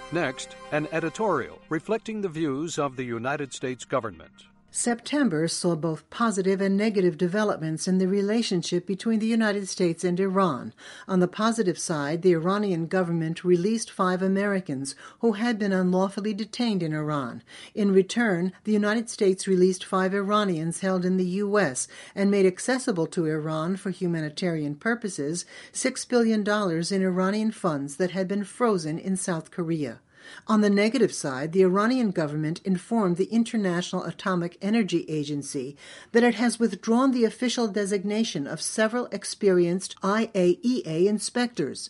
Next, an editorial reflecting the views of the United States government. September saw both positive and negative developments in the relationship between the United States and Iran. On the positive side, the Iranian government released 5 Americans who had been unlawfully detained in Iran. In return, the United States released 5 Iranians held in the U.S. and made accessible to Iran for humanitarian purposes $6 billion in Iranian funds that had been frozen in South Korea. On the negative side, the Iranian government informed the International Atomic Energy Agency that it has withdrawn the official designation of several experienced IAEA inspectors.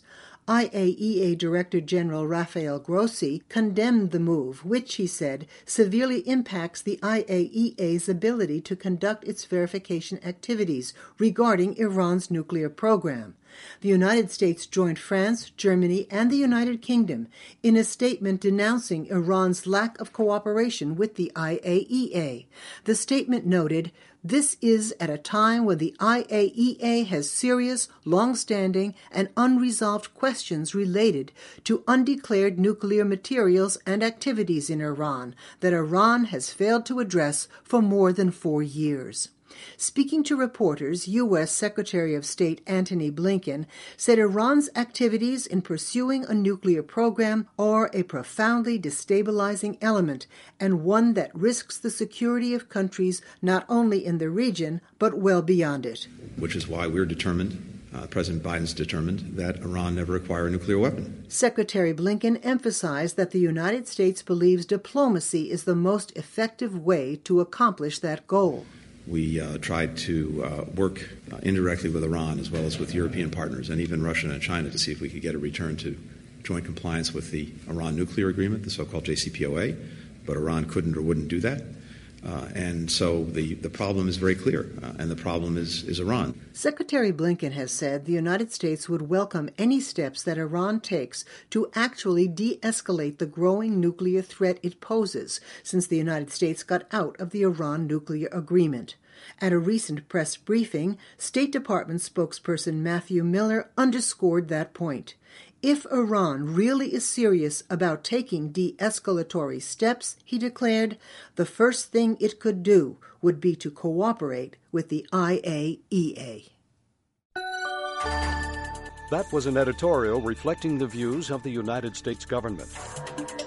IAEA Director General Rafael Grossi condemned the move, which, he said, severely impacts the IAEA's ability to conduct its verification activities regarding Iran's nuclear program. The United States joined France, Germany, and the United Kingdom in a statement denouncing Iran's lack of cooperation with the IAEA. The statement noted, "This is at a time when the IAEA has serious, long-standing, and unresolved questions related to undeclared nuclear materials and activities in Iran that Iran has failed to address for more than 4 years." Speaking to reporters, U.S. Secretary of State Antony Blinken said Iran's activities in pursuing a nuclear program are a profoundly destabilizing element and one that risks the security of countries not only in the region but well beyond it. Which is why we're determined, President Biden's determined, that Iran never acquire a nuclear weapon. Secretary Blinken emphasized that the United States believes diplomacy is the most effective way to accomplish that goal. We tried to work indirectly with Iran as well as with European partners and even Russia and China to see if we could get a return to joint compliance with the Iran nuclear agreement, the so-called JCPOA, but Iran couldn't or wouldn't do that. And so the problem is very clear, and the problem is Iran. Secretary Blinken has said the United States would welcome any steps that Iran takes to actually de-escalate the growing nuclear threat it poses since the United States got out of the Iran nuclear agreement. At a recent press briefing, State Department spokesperson Matthew Miller underscored that point. If Iran really is serious about taking de-escalatory steps, he declared, the first thing it could do would be to cooperate with the IAEA. That was an editorial reflecting the views of the United States government.